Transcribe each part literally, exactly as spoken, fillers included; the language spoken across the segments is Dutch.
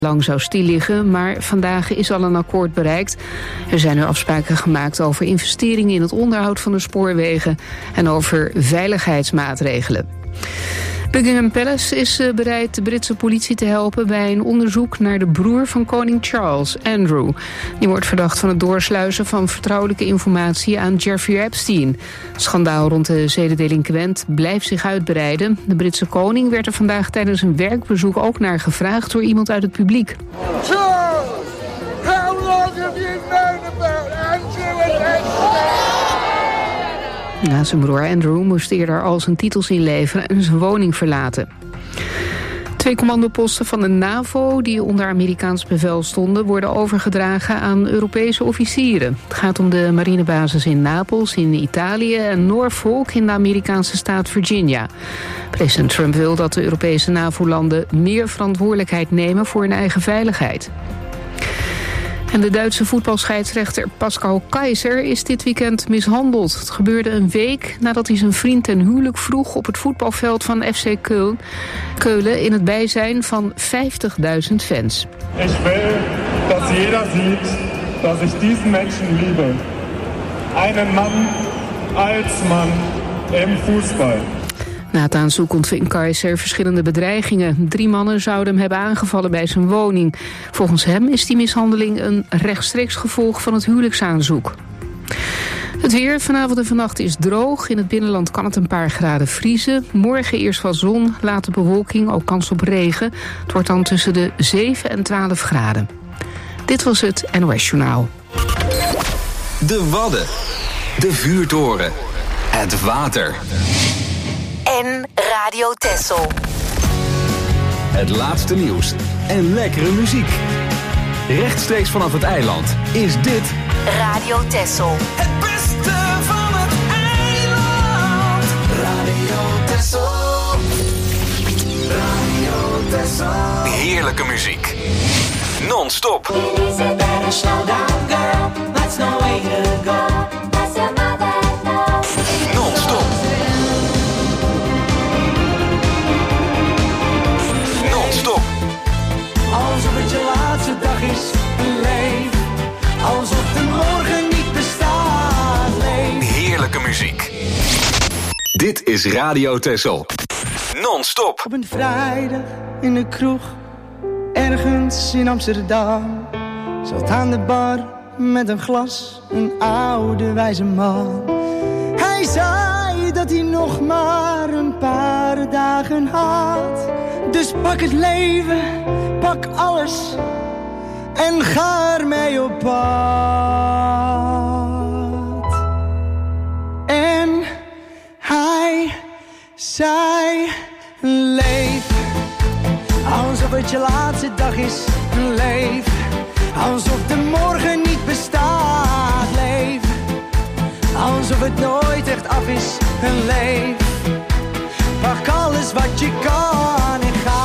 lang zou stil liggen, maar vandaag is al een akkoord bereikt. Er zijn nu afspraken gemaakt over investeringen in het onderhoud van de spoorwegen en over veiligheidsmaatregelen. Buckingham Palace is bereid de Britse politie te helpen bij een onderzoek naar de broer van koning Charles, Andrew. Die wordt verdacht van het doorsluizen van vertrouwelijke informatie aan Jeffrey Epstein. Het schandaal rond de zedendelinquent blijft zich uitbreiden. De Britse koning werd er vandaag tijdens een werkbezoek ook naar gevraagd door iemand uit het publiek. Charles, how long have you known about Andrew and Epstein? Ja, zijn broer Andrew moest eerder al zijn titels inleveren en zijn woning verlaten. Twee commandoposten van de NAVO die onder Amerikaans bevel stonden worden overgedragen aan Europese officieren. Het gaat om de marinebasis in Napels in Italië en Norfolk in de Amerikaanse staat Virginia. President Trump wil dat de Europese NAVO-landen meer verantwoordelijkheid nemen voor hun eigen veiligheid. En de Duitse voetbalscheidsrechter Pascal Kaiser is dit weekend mishandeld. Het gebeurde een week nadat hij zijn vriend ten huwelijk vroeg op het voetbalveld van F C Köln, Keulen in het bijzijn van vijftigduizend fans. Ik wil dat jeder ziet dat ik deze mensen liebe. Einen man als man im voetbal. Na het aanzoek ontving Kaiser verschillende bedreigingen. Drie mannen zouden hem hebben aangevallen bij zijn woning. Volgens hem is die mishandeling een rechtstreeks gevolg van het huwelijksaanzoek. Het weer vanavond en vannacht is droog. In het binnenland kan het een paar graden vriezen. Morgen eerst wat zon, later bewolking, ook kans op regen. Het wordt dan tussen de zeven en twaalf graden. Dit was het N O S Journaal. De Wadden. De vuurtoren. Het water. En Radio Texel. Het laatste nieuws en lekkere muziek. Rechtstreeks vanaf het eiland is dit Radio Texel. Het beste van het eiland. Radio Texel. Radio Texel. heerlijke muziek. Non-stop. Non-stop. Non-stop. Alsof het je laatste dag is, leef. Alsof de morgen niet bestaat, leef. Heerlijke muziek. Dit is Radio Texel. Non-stop. Op een vrijdag in de kroeg, ergens in Amsterdam, zat aan de bar met een glas een oude wijze man. Hij zei dat hij nog maar een paar dagen had. Dus pak het leven, pak alles en ga ermee op pad. En hij zei, leef alsof het je laatste dag is, leef alsof de morgen niet bestaat, leef alsof het nooit echt af is, leef. Pak alles wat je kan en ga.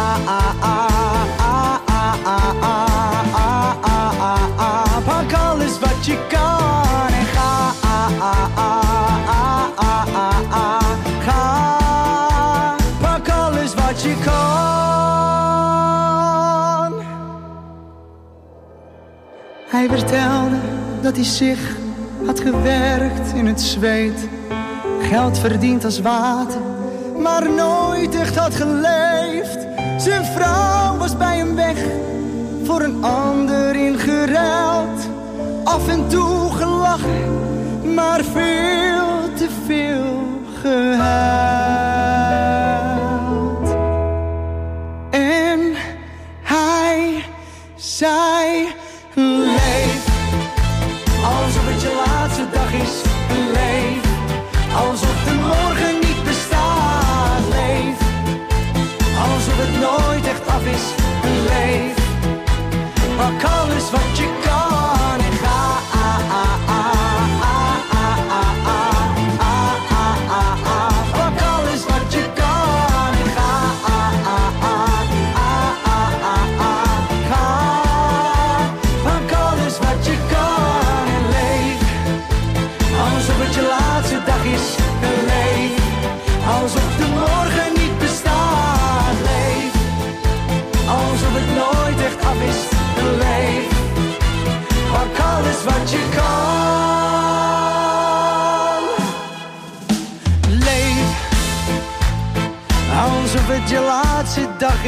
Pak alles wat je kan en ga. Ga. Pak alles wat je kan. Hij vertelde dat hij zich had gewerkt in het zweet, geld verdiend als water, maar nooit echt had geleefd. Zijn vrouw was bij hem weg, voor een ander ingeruild. Af en toe gelachen, maar veel te veel gehuild. En hij zei, leef alsof het je laatste dag is, leef alsof de morgen niet bestaat, leef alsof het nooit echt af is, leef. Pak alles wat je kan en ga. Pak alles wat je kan en ga. Ga.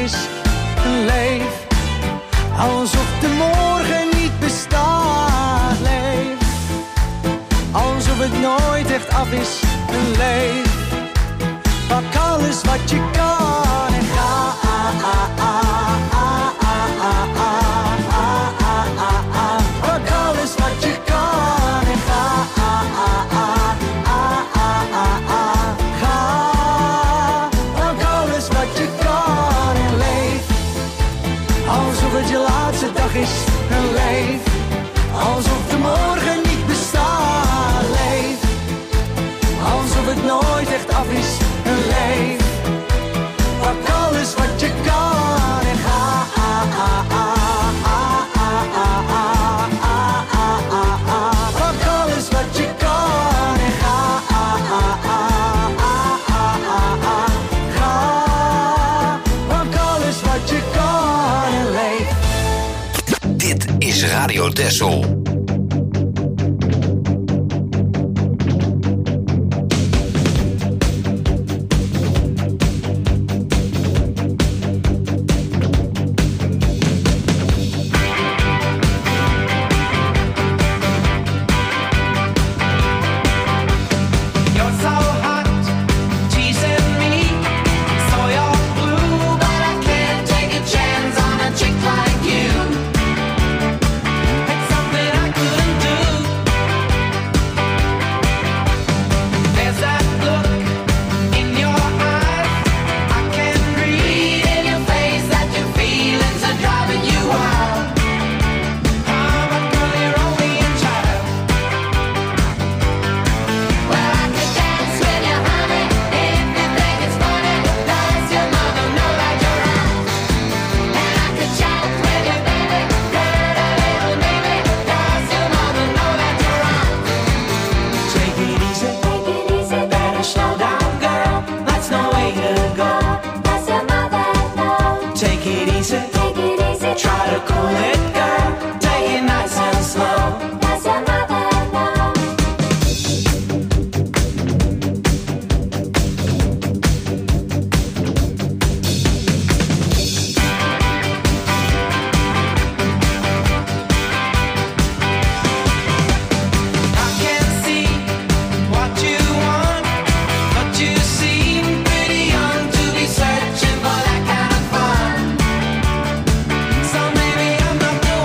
is een leef. Alsof de morgen niet bestaat, leef. Alsof het nooit echt af is, een leef. Pak alles wat je kan en ga. Pak alles wat je kan en ga. Ga. Pak alles wat je kan en leef. Alsof het je laatste dag is, een leef. Alsof de morgen niet bestaat, leef. Alsof het nooit echt af is, een leef. Pak alles wat je kan en ga. Pak alles wat je kan en ga. Ga. Pak alles wat je kan en leef. Dit is Radio Texel. So maybe I'm not the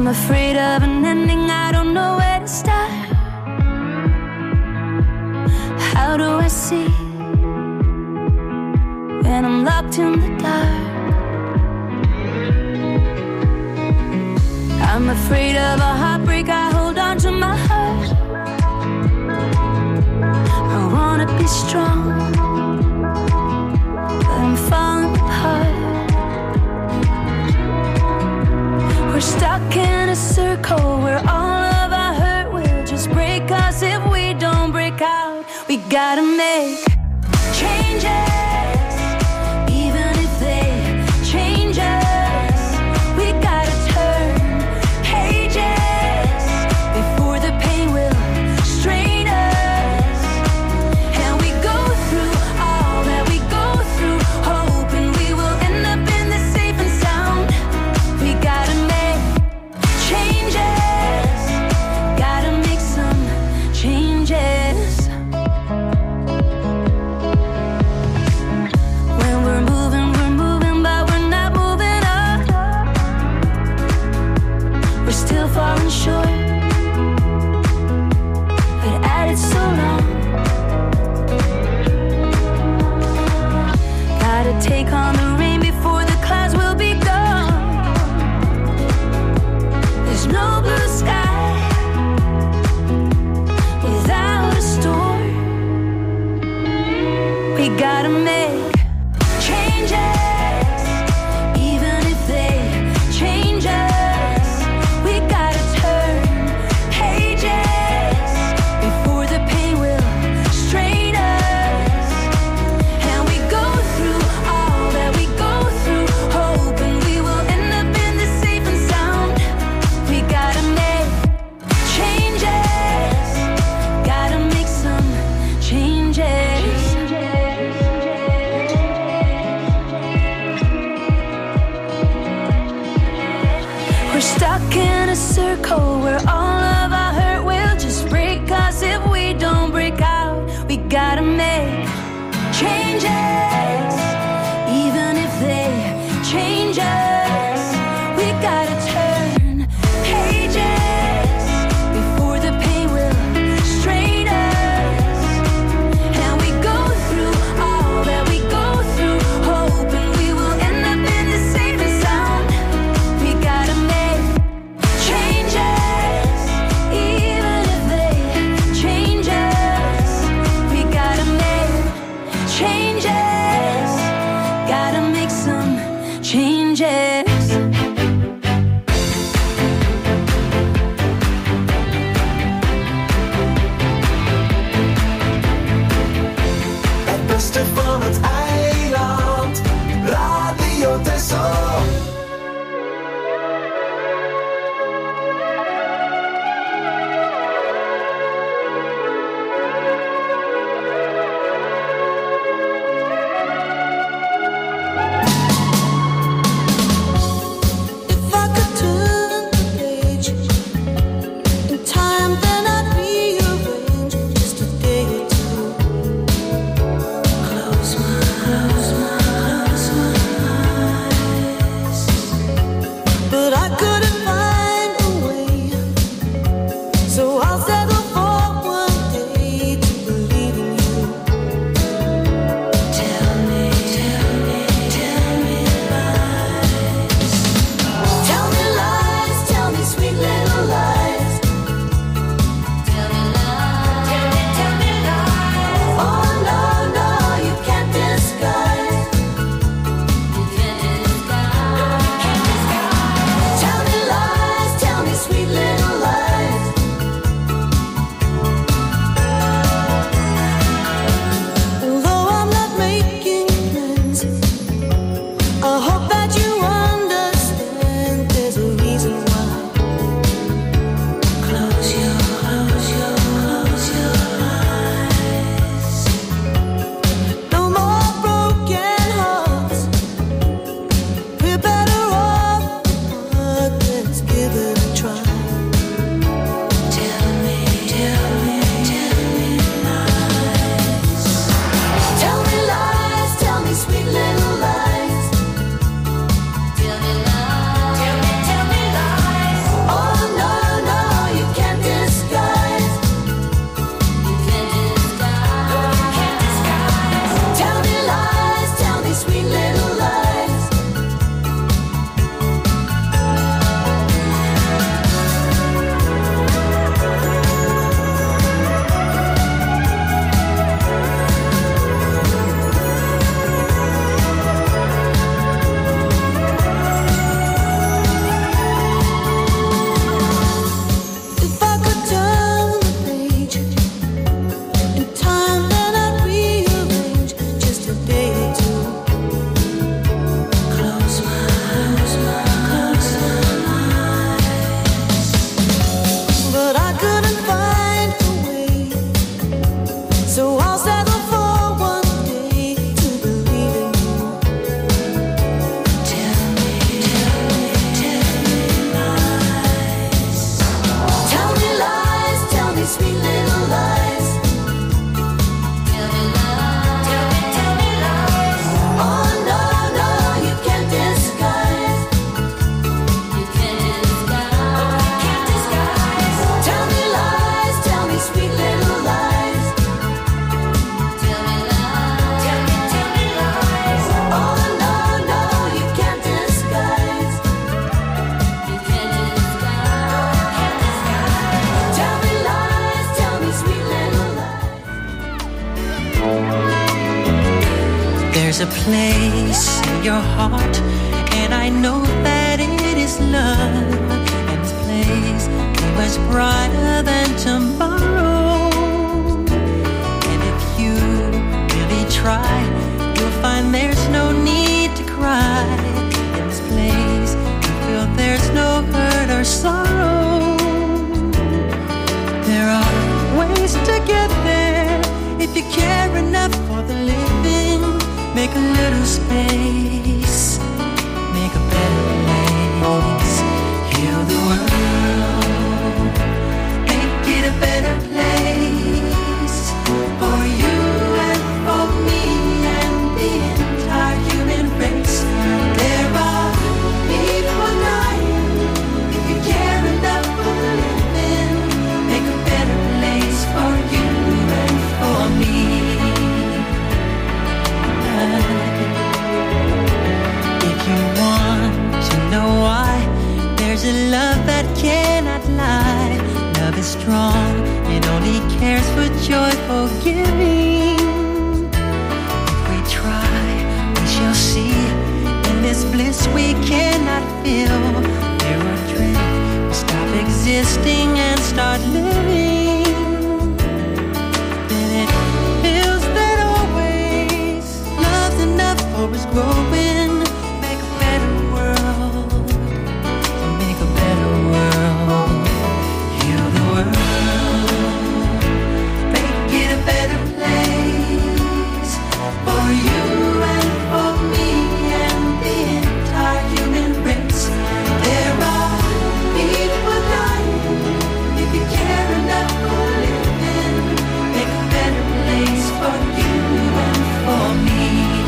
I'm afraid of an ending, I don't know where to start. How do I see when I'm locked in the dark? I'm afraid of a heartbreak, I hold on to my heart. I wanna be strong, but I'm falling apart. We're stuck in a circle where all of our hurt will just break us if we don't break out. We gotta make changes, even if they change us. We gotta turn pages before the pain will strain us. And we go through all that we go through, hoping we will end up in the safe and sound. We gotta make changes, gotta make some changes. When we're moving, we're moving, but we're not moving up. We're still falling short, but at it so long. Gotta take on the rain before the clouds will be gone. There's no blue sky without a storm. We gotta make changes, even if they change us. We gotta turn pages before the pain will strain us. And we go through all that we go through, hoping we will end up in the safe and sound. We gotta make changes, gotta make some changes. We're stuck in a circle where all of our hurt will just break us if we don't break out. We gotta make changes, even if they change us. We gotta turn pages before the pain will strain us. And we go through all that we go through, hoping we will end up in the safe and sound. We gotta make changes, even if they change us. We gotta make changes, gotta make some changes. Het beste van het eiland, Radio Texel. If I could turn the page in time, then I'd rearrange just a day or two. Close my eyes, close my eyes. place in your heart, and I know that it is love. And this place be much brighter than tomorrow. And if you really try, you'll find there's no need to cry. In this place, you feel there's no hurt or sorrow. There are ways to get there if you care enough for the living. Make a little space, make a better place. Heal the world, make it a better place for you and for me and the entire human race. There are people dying. If you care enough for the living, make a better place for you and for me. If you want to know why, there's a love that cannot lie. Love is strong, it only cares for joyful giving. If we try, we shall see. In this bliss we cannot feel. Fear or dread, we stop existing and start living. Then it feels that always love's enough for us growing. Make a better world, make a better world. Heal the world, make it a better place for you and for me and the entire human race. There are people dying. If you care enough for living, make a better place for you and for me.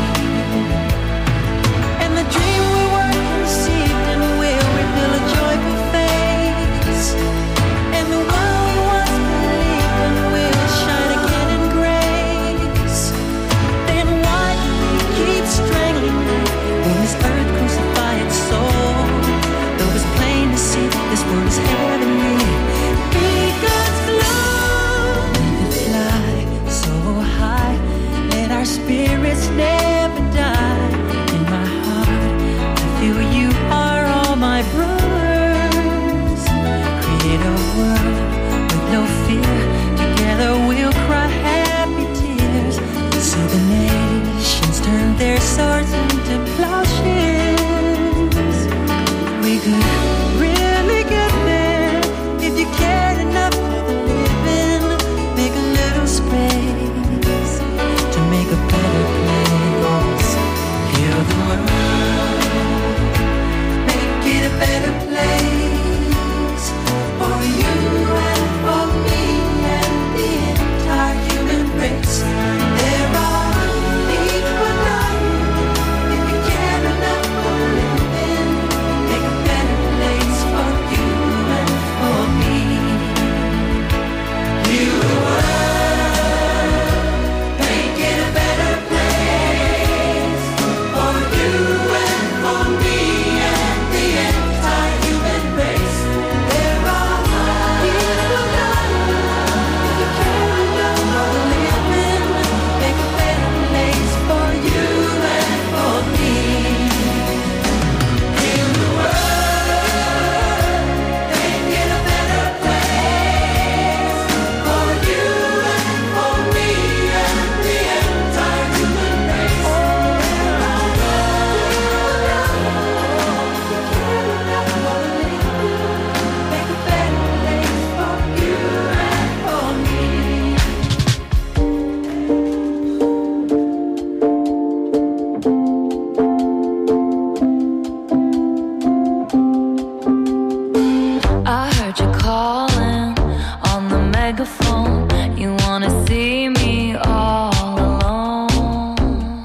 And the dream we work received and will reveal a joyful face. And the world we once believed in will shine again in grace. Then why do we keep strangling when this earth crucify its soul? Though it's plain to see that this world is heavenly. Be God's love. Let it fly so high. Let our spirits never die. In my heart, I feel you are all my brothers. Create a world with no fear. Together we'll cry happy tears. See the nations turn their swords into plowshares. We could really get there if you cared enough for the living. Make a little space to make a better place. Heal the world, make it a better place for you and for me and the entire human race. There are people dying. If you care enough for living, make a better place for you and for me. Heal the world, make it a better place for you and for me and the entire human race. There are people dying. If you care enough for living, make a better place for you and for me. Heal the world, make it a better place for you and for me and the entire human race. There are make a better place for you and for me. I heard you calling on the megaphone. You wanna see me all alone.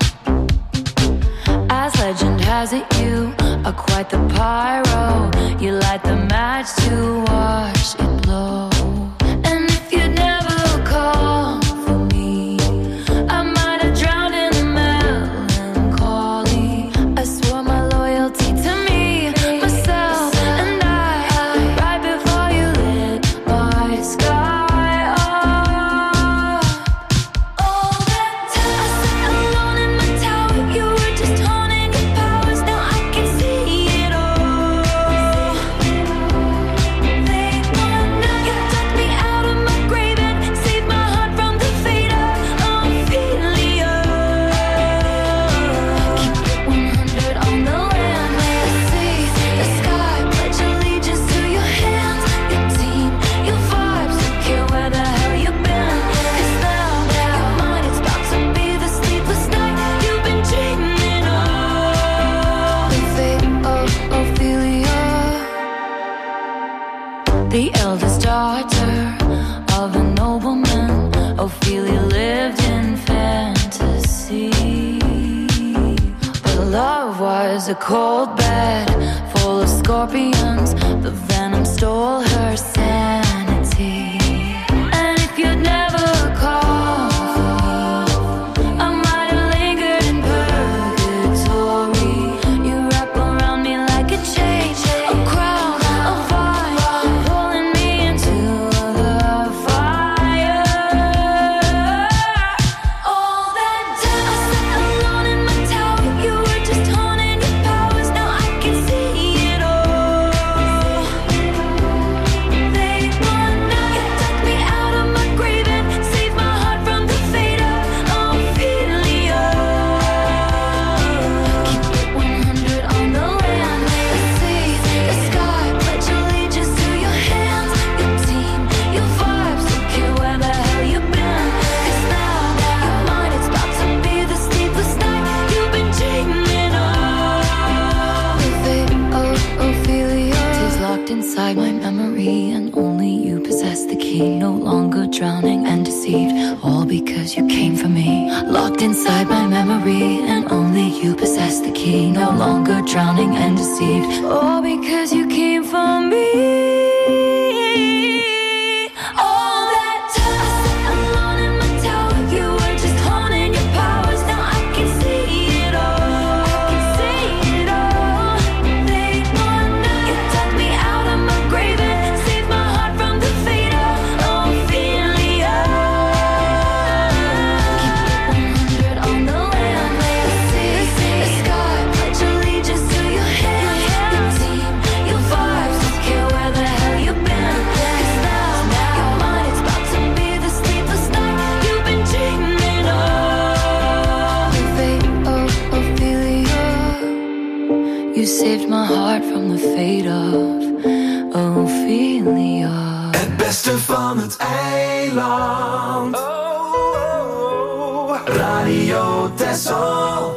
As legend has it, you are quite the pyro. You light the match to watch it blow. And if you'd never called for me, I might have drowned in the melancholy. I swore my loyalty to me, myself, and I, right before you lit my sky up. All that time I sat alone in my tower, you were the eldest daughter of a nobleman. Ophelia lived in fantasy, but love was a cold bed full of scorpions. The venom stole her sanity. And if you'd never called for me, I might have lingered in purgatory. You wrap around me like a chain, a crown, a vine, pulling me into the fire. All that time I sat alone in my tower, you were just honing your powers. Now I can see it all. They want now, you took me out of my grave and saved my heart from the fate of Ophelia. Keep it one hundred on the land, the sea, the sky. Pledge allegiance to your hands, your team, your vibes. Don't care where the hell you've been, 'cause now you're mine. It's about to be the sleepless night you've been dreaming of. The fate of Ophelia is locked inside my memory, and only you possess the key. No longer drowning and deceived, all because you came for me. Locked inside my memory, and only you possess the key. No longer drowning and deceived, all because you came for me. All that time I sat alone in my tower, you were just honing your powers. Now I can see it all. I can see it all. They want now, you took me out of my grave and saved my heart from the fate of Ophelia. Keep it one hundred on the land, the sea, the sky. Pledge allegiance to your hands, your team, your vibes. Don't care where the hell you've been, 'cause now you're mine. It's about to be the sleepless night you've been dreaming of. The fate of Ophelia, you saved my heart from the fate of Ophelia. Het beste van het eiland. Radio Texel.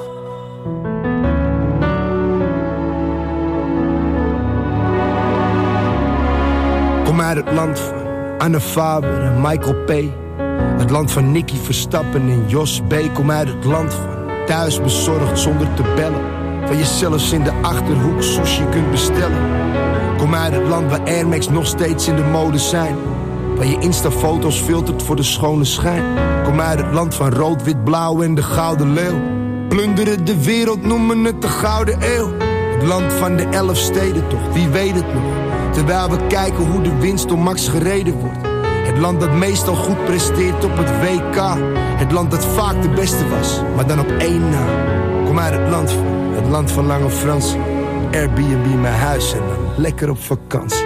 Kom uit het land van Anne Faber en Michael P. Het land van Nicky Verstappen en Jos B. Kom uit het land van thuis bezorgd zonder te bellen. Waar je zelfs in de Achterhoek sushi kunt bestellen. Kom uit het land waar Air Max nog steeds in de mode zijn. Waar je Insta-foto's filtert voor de schone schijn. Kom uit het land van rood, wit, blauw en de gouden leeuw. Plunderen de wereld, noemen het de gouden eeuw. Het land van de elf steden toch, wie weet het nog. Terwijl we kijken hoe de winst door Max gereden wordt. Het land dat meestal goed presteert op het W K. Het land dat vaak de beste was, maar dan op één na. Kom uit het land van, het land van Lange Frans. Airbnb mijn huis en dan lekker op vakantie.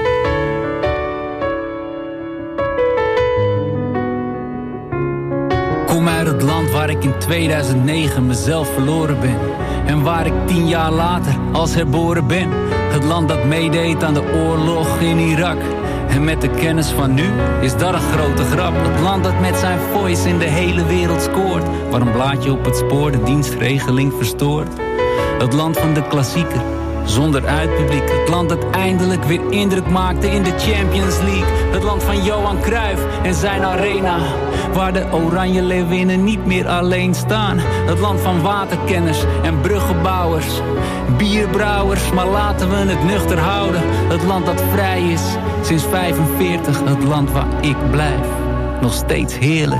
Kom uit het land waar ik in tweeduizend negen mezelf verloren ben. En waar ik tien jaar later als herboren ben. Het land dat meedeed aan de oorlog in Irak. En met de kennis van nu is dat een grote grap. Het land dat met zijn voice in de hele wereld scoort. Waar een blaadje op het spoor de dienstregeling verstoort. Het land van de klassieker, zonder uitpubliek. Het land dat eindelijk weer indruk maakte in de Champions League. Het land van Johan Cruijff en zijn arena. Waar de Oranje Leeuwinnen niet meer alleen staan. Het land van waterkenners en bruggenbouwers. Bierbrouwers, maar laten we het nuchter houden. Het land dat vrij is sinds vijfenveertig. Het land waar ik blijf. Nog steeds heerlijk.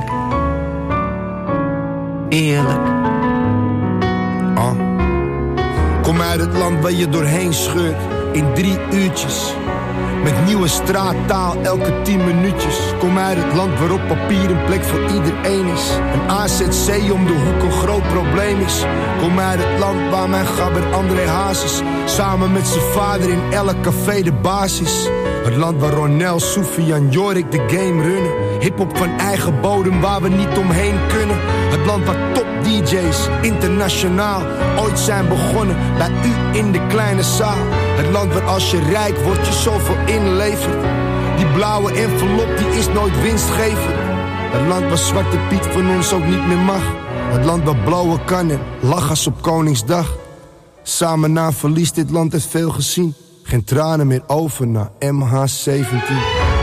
Eerlijk. Oh. Kom uit het land waar je doorheen scheurt in drie uurtjes. Met nieuwe straattaal elke tien minuutjes. Kom uit het land waarop papier een plek voor iedereen is. Een A Z C om de hoek een groot probleem is. Kom uit het land waar mijn gabber André Hazes samen met zijn vader in elk café de baas is. Het land waar Ronel, Soufiane, Jorik de game runnen. Hiphop van eigen bodem waar we niet omheen kunnen. Het land waar top D J's internationaal ooit zijn begonnen. Bij u in de kleine zaal. Het land waar als je rijk wordt je zoveel inlevert. Die blauwe envelop die is nooit winstgevend. Het land waar Zwarte Piet van ons ook niet meer mag. Het land waar blowen kan en lach als op Koningsdag. Samen na verlies dit land heeft veel gezien. Geen tranen meer over naar M H zeventien.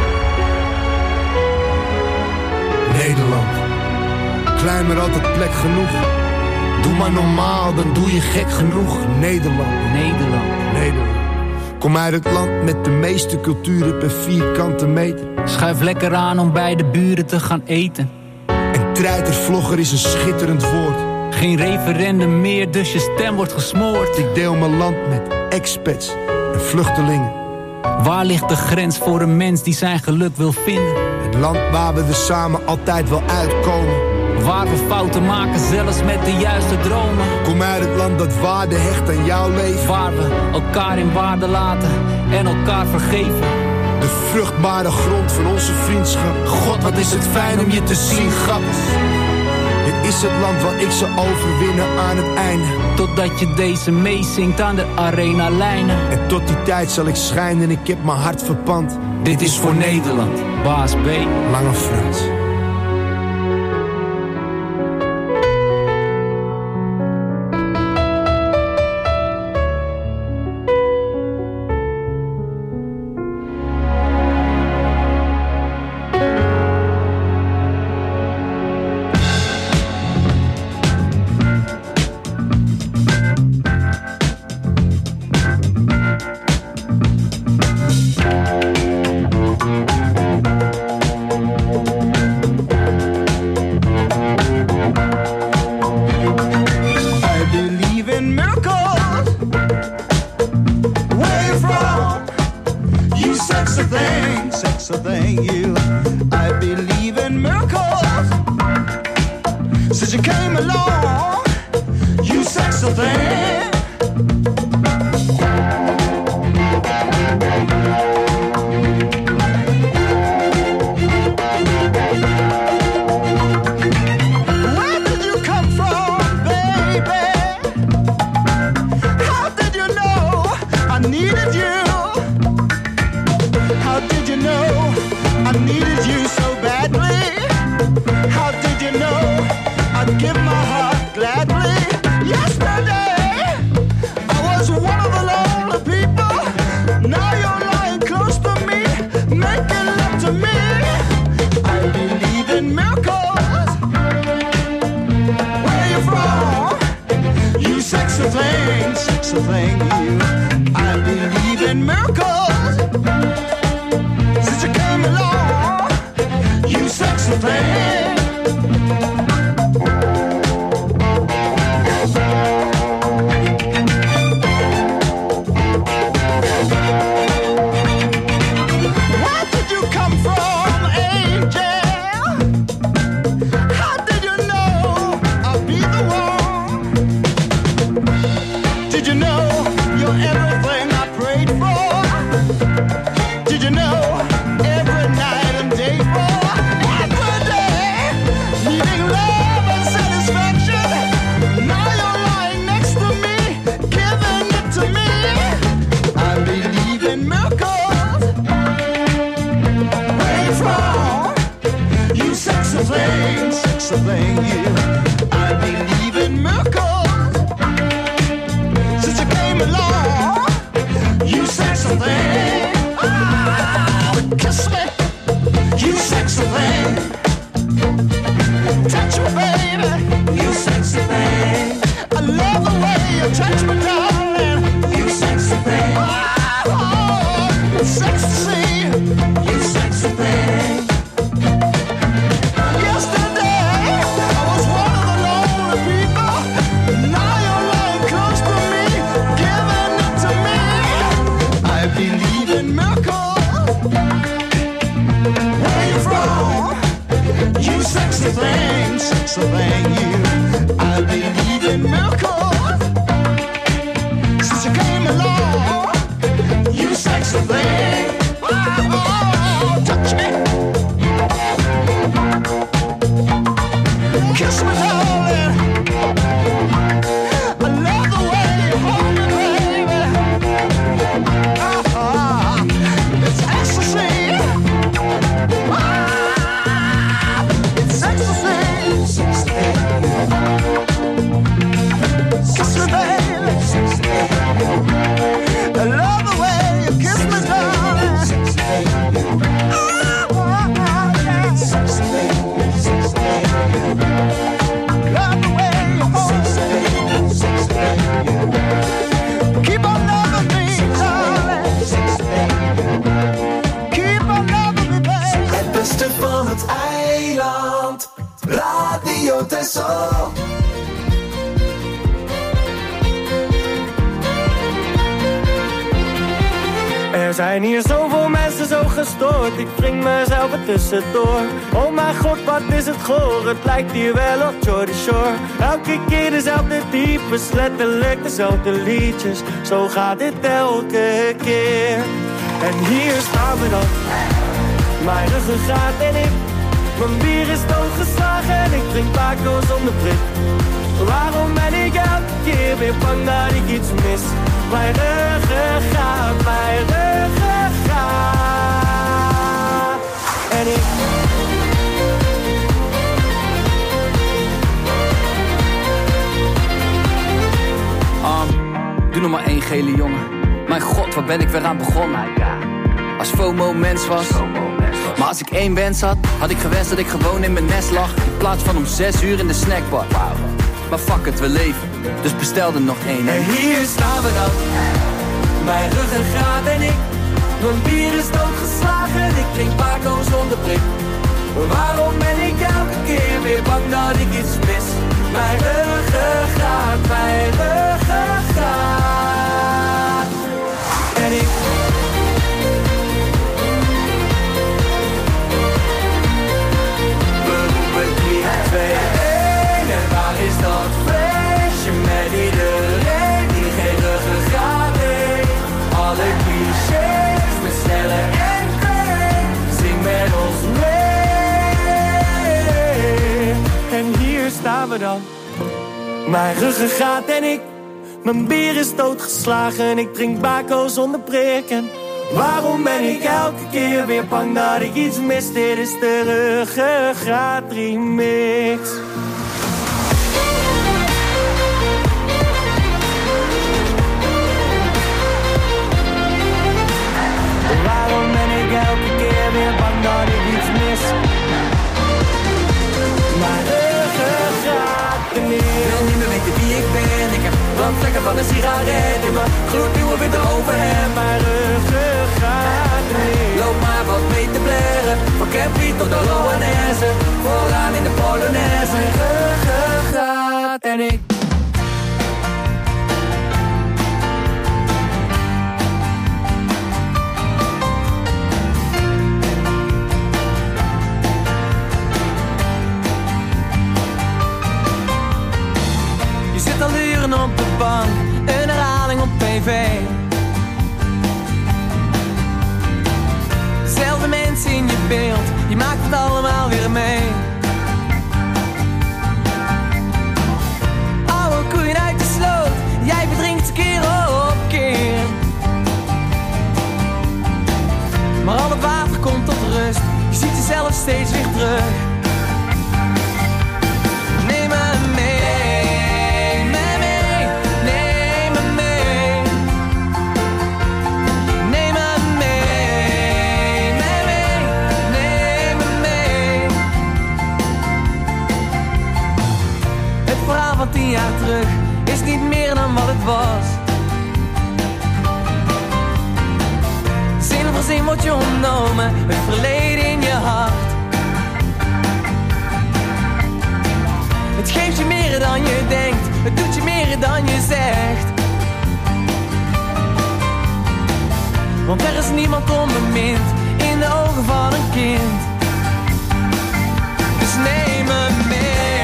Nederland, klein maar altijd plek genoeg. Doe maar normaal, dan doe je gek genoeg. Nederland, Nederland, Nederland. Kom uit het land met de meeste culturen per vierkante meter. Schuif lekker aan om bij de buren te gaan eten. En treitervlogger is een schitterend woord. Geen referendum meer, dus je stem wordt gesmoord. Ik deel mijn land met expats en vluchtelingen. Waar ligt de grens voor een mens die zijn geluk wil vinden? Het land waar we er samen altijd wel uitkomen. Waar we fouten maken, zelfs met de juiste dromen. Kom uit het land dat waarde hecht aan jouw leven. Waar we elkaar in waarde laten en elkaar vergeven. De vruchtbare grond van onze vriendschap. God, wat is het fijn om je te zien, grappig. Dit is het land waar ik zal overwinnen aan het einde. Totdat je deze meezingt aan de arena-lijnen. En tot die tijd zal ik schijnen, ik heb mijn hart verpand. Dit is voor Nederland, Baas B. Lange Frans. Er zijn hier zoveel mensen zo gestoord, ik wring mezelf er tussendoor. Oh mijn god, wat is het goor, het lijkt hier wel op Jordy Shore. Elke keer dezelfde types, letterlijk dezelfde liedjes. Zo gaat dit elke keer. En hier staan we dan, mijn ruggengraat en ik. Mijn bier is doodgeslagen en ik drink Paco zonder prik. Waarom ben ik elke keer weer bang dat ik iets mis? Mijn ruggengraat, mijn ruggengraat. En ik... Um, doe nog maar één gele jongen. Mijn god, waar ben ik weer aan begonnen? Als FOMO mens was. Maar als ik één wens had, had ik gewenst dat ik gewoon in mijn nest lag. In plaats van om zes uur in de snackbar. Maar fuck het, we leven, dus bestel er nog één. En hier staan we dan, mijn ruggengraat en ik. Mijn bier is doodgeslagen, ik drink Paco zonder prik. Waarom ben ik elke keer weer bang dat ik iets mis? Mijn ruggengraat, mijn ruggengraat. En ik... We roepen drie, twee, één. En waar is dat feestje met iedereen die geen ruggengraat heeft? Alle clichés met snelle en kreeg. Zing met ons mee. En hier staan we dan, mijn ruggengraat en ik. Mijn bier is doodgeslagen, ik drink Baco zonder prikken. Waarom ben ik elke keer weer bang dat ik iets mis? Dit is de ruggengraat remix. Waarom ben ik elke keer weer bang dat ik iets mis? Mijn ruggengraat remix. Ik wil niet meer weten wie ik ben. Ik heb brandvlekken van een sigaret in mijn gloednieuwe witte overhemd. Mijn ruggengraat remix. Loop maar wat mee te blaren, van Campy tot de Loanesse. Vooraan in de Polonaise. Mijn ruggengraat en ik. Je zit al uren op de bank, een herhaling op tv. Dezelfde mensen in je beeld, je maakt het allemaal weer mee. Oude koeien uit de sloot, jij verdrinkt keer op keer. Maar al het water komt tot rust, je ziet jezelf steeds weer terug. Neem me mee. Tien jaar terug is niet meer dan wat het was. Zin voor zin wordt je ontnomen, het verleden in je hart. Het geeft je meer dan je denkt, het doet je meer dan je zegt. Want er is niemand onbemind in de ogen van een kind. Dus neem me mee.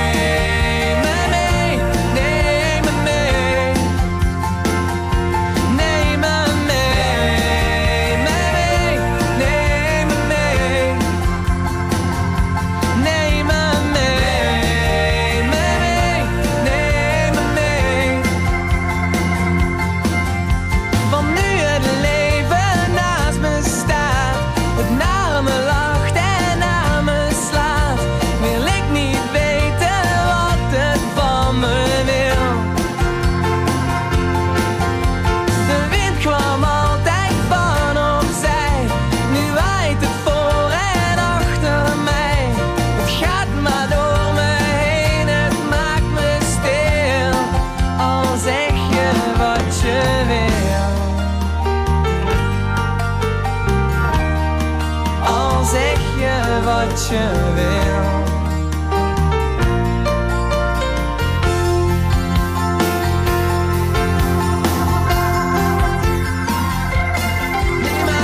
Wat je wil. Neem me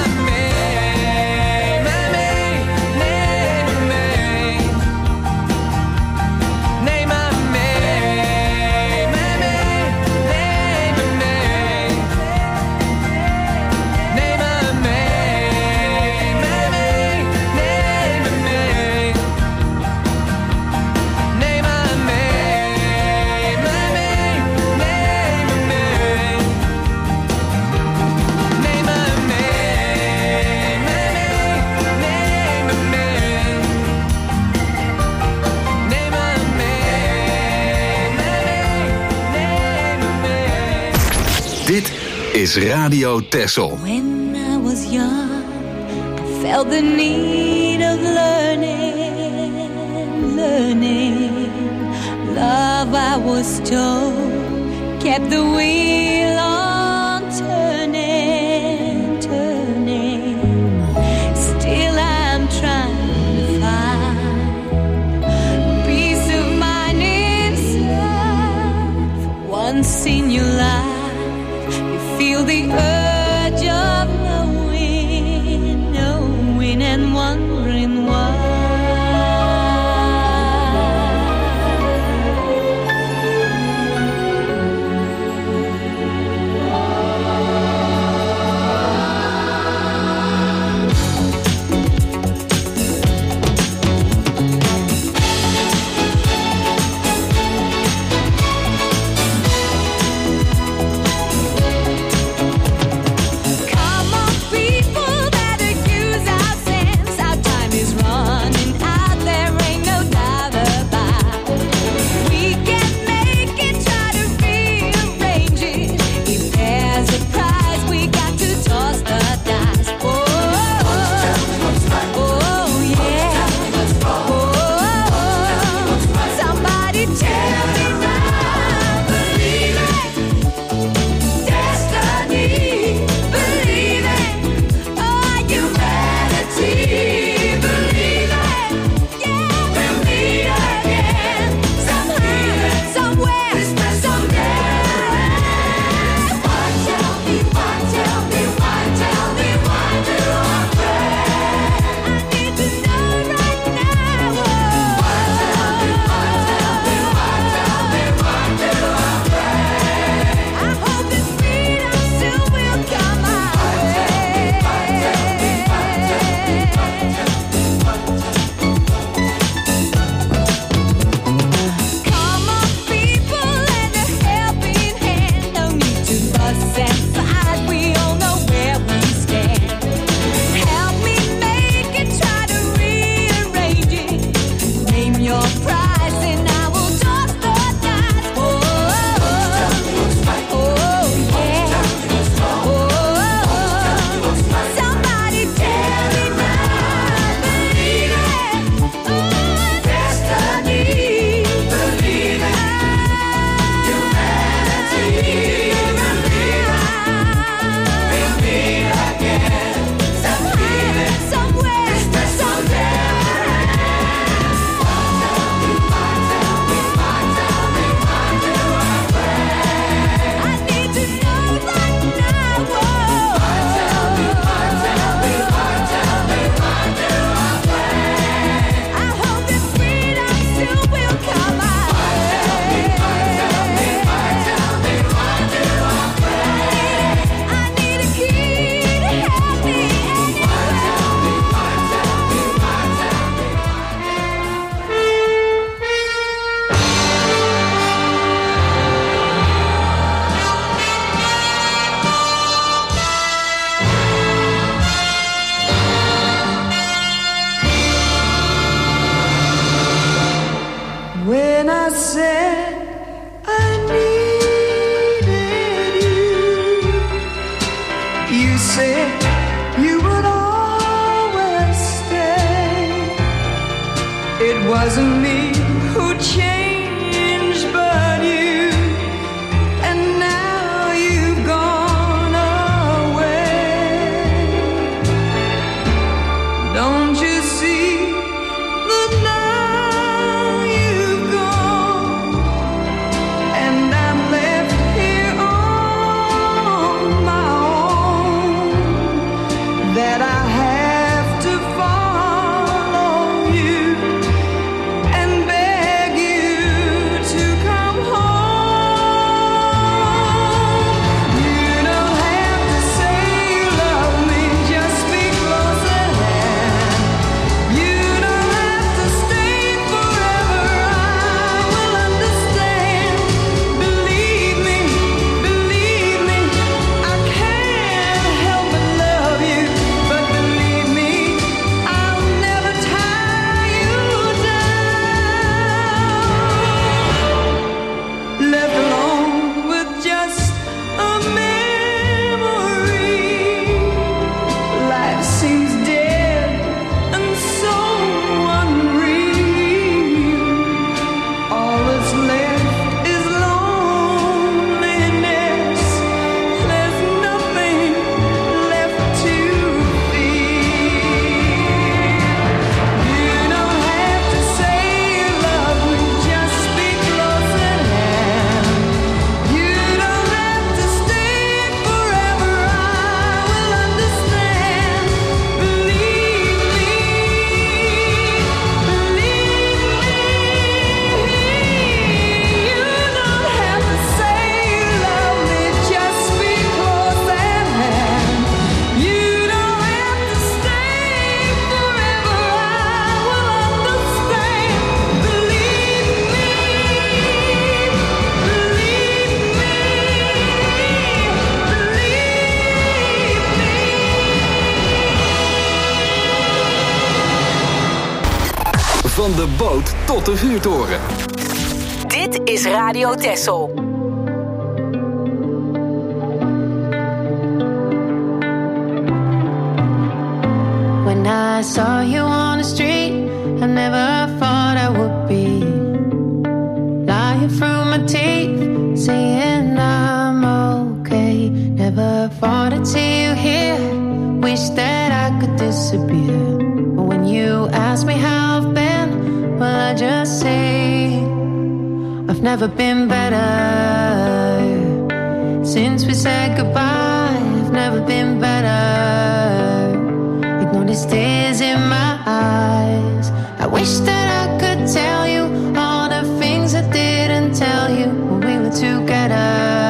is Radio Texel. When I was young, I felt the need of learning, learning. Love, I was told, kept the wheel on turning, turning. Still I'm trying to find peace of mind inside. For once in your life, you feel the urge of knowing, knowing and wondering why. You and beg you Van de boot tot de vuurtoren. Dit is Radio Texel. When I saw you on the street, I never thought I would be lying through my teeth, saying I'm okay. Never thought I'd see you here. Wish that I could disappear. But when you ask me how I've been, well, I just say I've never been better. Since we said goodbye, I've never been better. Ignore these tears in my eyes. I wish that I could tell you all the things I didn't tell you when we were together.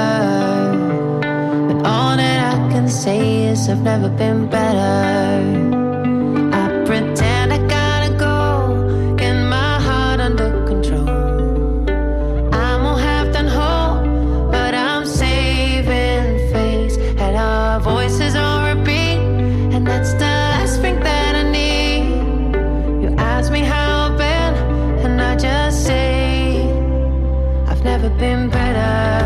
But all that I can say is I've never been better. I pretend I gotta go, get my heart under control. I'm all half done whole, but I'm saving face. Had our voices on repeat, and that's the last thing that I need. You ask me how I've been, and I just say I've never been better.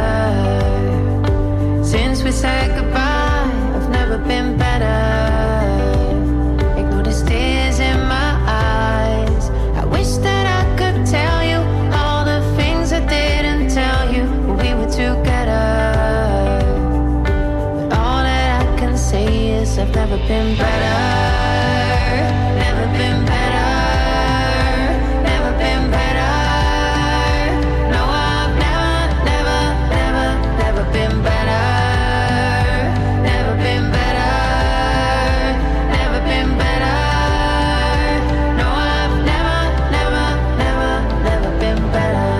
Since we said goodbye, I've never been better. Ignore the tears in my eyes. I wish that I could tell you all the things I didn't tell you when we were together. But all that I can say is I've never been better. Never been better. Never been better. No, I've never, never, never, never been better. Never been better. Never been better. No, I've never, never, never, never been better.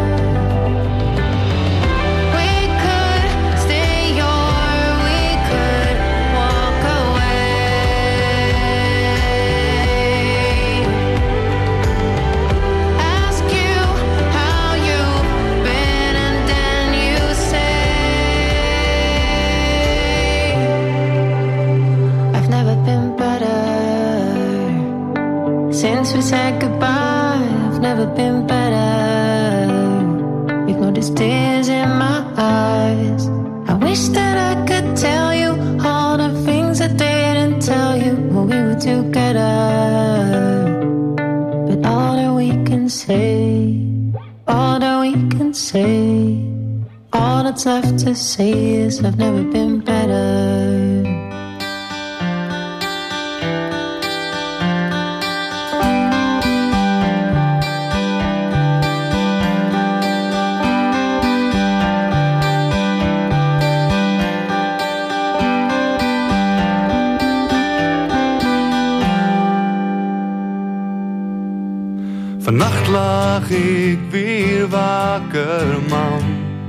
We could stay or we could walk away. Ask you how you've been and then you say I've never been better. Since we said goodbye, I've never been better. Ignore these tears in my eyes. I wish that I could tell you all the things I didn't tell you when we were together. But all that we can say, all that we can say, all that's left to say is I've never been better. Vannacht lag ik weer wakker, man,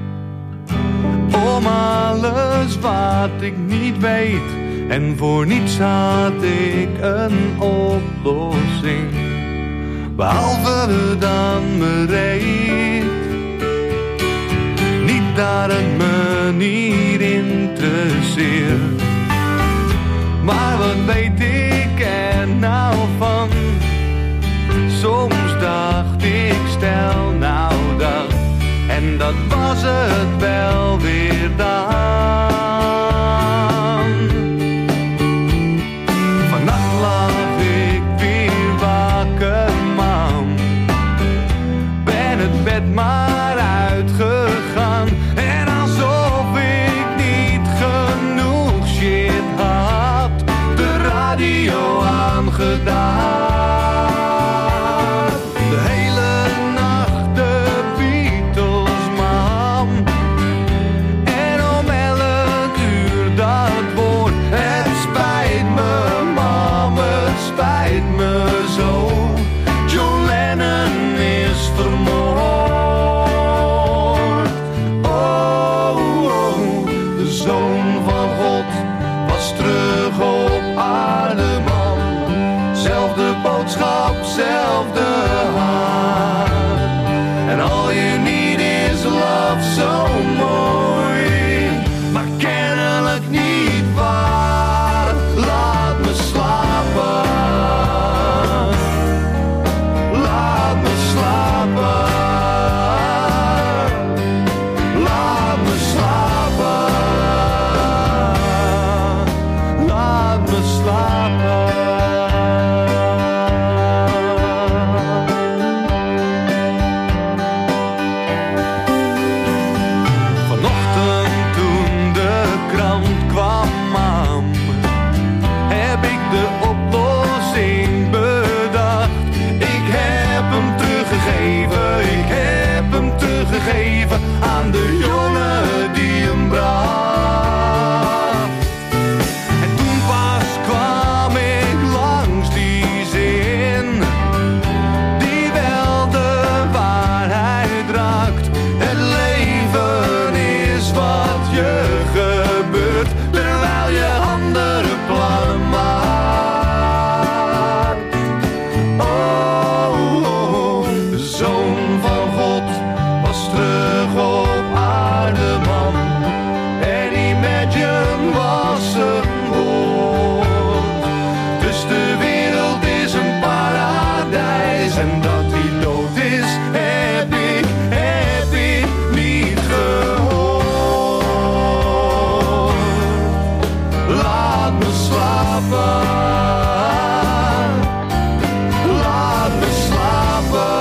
om alles wat ik niet weet. En voor niets had ik een oplossing, behalve dan bereid. Niet dat het me niet interesseert, maar wat weet ik er nou van? Soms dacht ik, stel nou dat, en dat was het wel weer dan. Vannacht lag ik weer wakker, man, ben het bed maar uitgegaan. En alsof ik niet genoeg shit had, de radio aangedaan. Zo mooi, maar kennelijk niet waar. Laat me slapen, laat me slapen. Gegeven aan de jongen die hem bracht. En toen pas kwam ik langs die zin, die wel de waarheid raakt. Het leven is wat je gebeurt, terwijl je andere plannen maakt. Oh, oh, oh, de Zoon van God terug op aarde, man. En Imagine was een woord. Dus de wereld is een paradijs. En dat die dood is, heb ik, heb ik niet gehoord. Laat me slapen. Laat me slapen.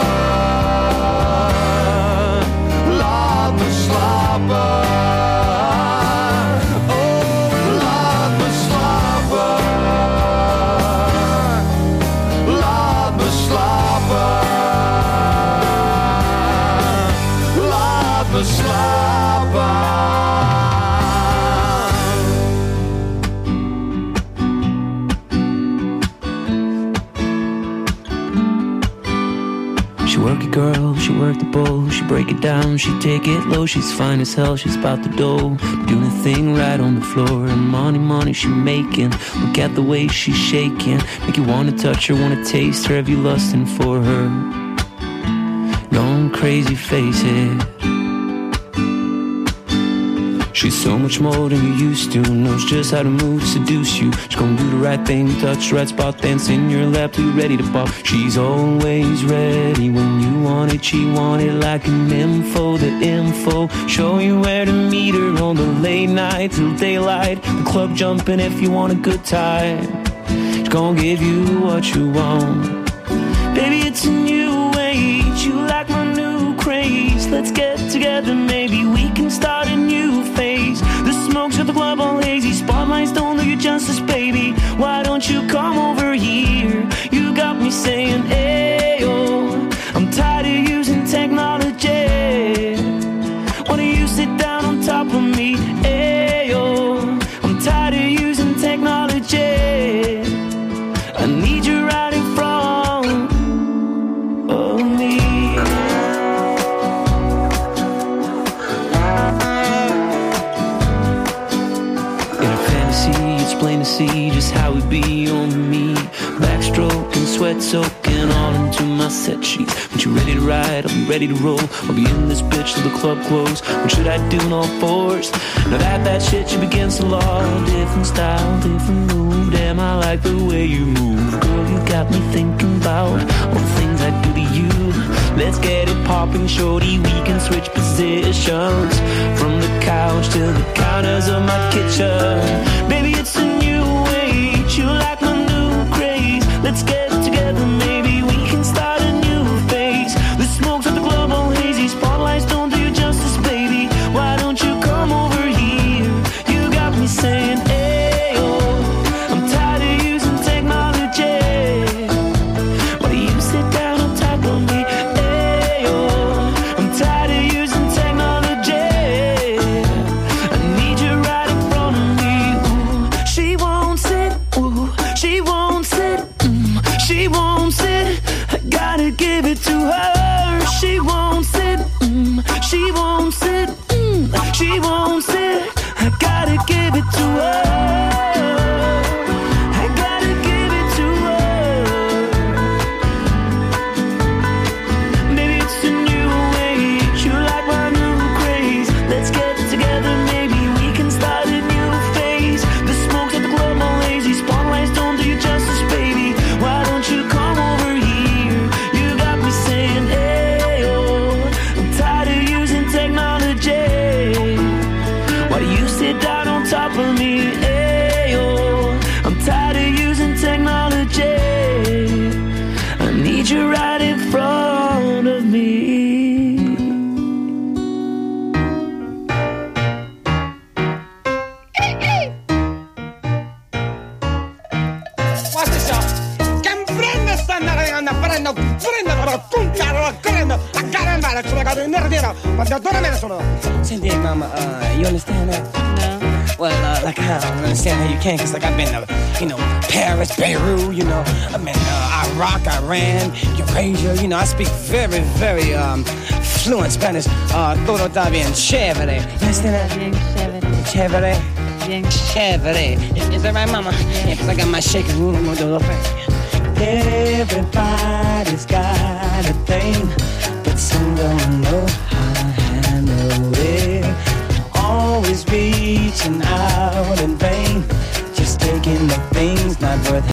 Girl, she work the bowl, she break it down, she take it low, she's fine as hell, she's about the dough, doing a thing right on the floor, and money, money she making, look at the way she's shaking, make you wanna touch her, wanna taste her, have you lusting for her, gone crazy, face it. She's so much more than you used to, knows just how to move, seduce you. She's gonna do the right thing, touch the right spot, dance in your lap till you're ready to pop. She's always ready when you want it, she want it like an info, the info. Show you where to meet her on the late night till daylight. The club jumping if you want a good time. She's gonna give you what you want. Baby, it's a new age, you like my new craze. Let's get together, maybe we can start a new phase. The smokes at the club all hazy, spotlights don't do you justice, baby. Why don't you come over here? You got me saying, ayo, I'm tired of using technology. Why don't you sit down on top of me? Ayo, I'm tired of using technology. I need you right in front of me. It's plain to see just how it be on me. Backstroke and sweat soaking all into my set sheets. When you're ready to ride, I'll be ready to roll. I'll be in this bitch till the club close. What should I do in all fours? Now that that shit should begin to law. Different style, different move. Damn, I like the way you move. Girl, you got me thinking about all the things I do to you. Let's get it popping, shorty. We can switch positions from the couch to the counters of my kitchen. Baby, it's a new age. You like my new craze. Let's get together, maybe we can start a new phase. The smokes at the club all hazy, spotlights don't do you justice, baby. Why don't you come over here? You got me saying, ayo, I'm tired of using technology. Why do you sit down on top of me? Ayo, I'm tired of using technology. I need you right in front of me. Ooh, she no, Cindy, mama, uh, you understand that? No. Well, uh, like, I don't understand how you can, because, like, I've been to, you know, Paris, Beirut, you know, I've been to uh, Iraq, Iran, Eurasia, you know, I speak very, very um, fluent Spanish. Uh, todo está bien chévere. You understand that? Bien chévere. Chévere? Bien chévere. Is, is that right, mama? Yeah, because I got my shaking room, I'm going to do a little thing. Everybody's got a thing, but some don't know how to handle it. Always reaching out in vain, just taking the things not worth